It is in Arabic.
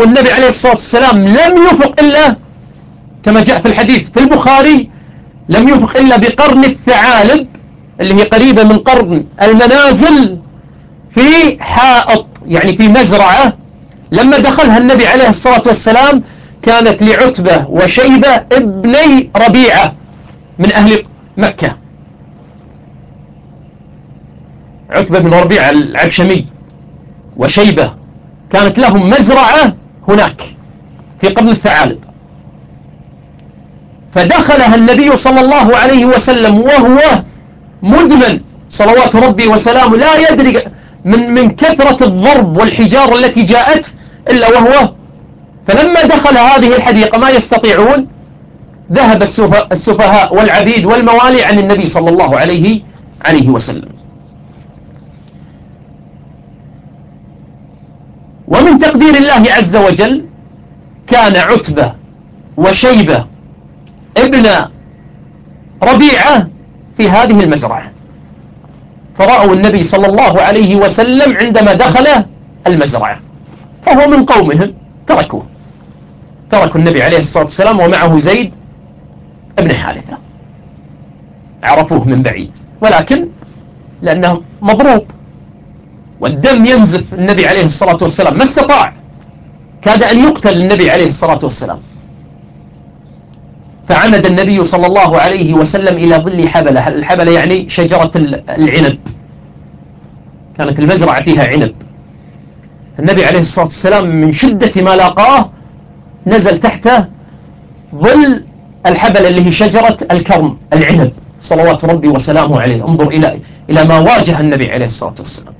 والنبي عليه الصلاة والسلام لم يفق إلا كما جاء في الحديث في البخاري، لم يفق إلا بقرن الثعالب اللي هي قريبة من قرن المنازل، في حائط يعني في مزرعة. لما دخلها النبي عليه الصلاة والسلام كانت لعتبة وشيبة ابني ربيعة من أهل مكة. عتبة بن ربيعة العبشمي وشيبة كانت لهم مزرعة هناك في قرن الثعالب، فدخلها النبي صلى الله عليه وسلم وهو مدمن صلوات ربي وسلامه، لا يدري من كثرة الضرب والحجار التي جاءت إلا وهو. فلما دخل هذه الحديقة ما يستطيعون، ذهب السفهاء والعبيد والموالي عن النبي صلى الله عليه وسلم. ومن تقدير الله عز وجل كان عتبة وشيبة ابن ربيعة في هذه المزرعة، فرأوا النبي صلى الله عليه وسلم عندما دخل المزرعة، فهو من قومهم تركوا النبي عليه الصلاة والسلام ومعه زيد ابن حارثة، عرفوه من بعيد، ولكن لأنه مضروب والدم ينزف النبي عليه الصلاة والسلام ما استطاع، كاد أن يقتل النبي عليه الصلاة والسلام، فعمد النبي صلى الله عليه وسلم إلى ظل حبلة. الحبلة يعني شجرة العنب، كانت المزرعة فيها عنب. النبي عليه الصلاة والسلام من شدة ما لاقاه نزل تحت ظل الحبلة اللي هي شجرة الكرم العنب صلوات ربي وسلامه عليه. انظر إلى ما واجه النبي عليه الصلاة والسلام.